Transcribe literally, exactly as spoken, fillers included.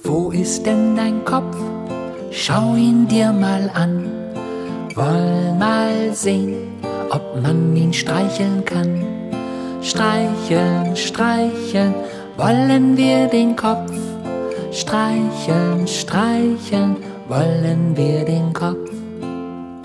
Wo ist denn dein Kopf? Schau ihn dir mal an. Woll mal sehen, ob man ihn streicheln kann. Streicheln, streicheln, wollen wir den Kopf. Streicheln, streicheln, wollen wir den Kopf.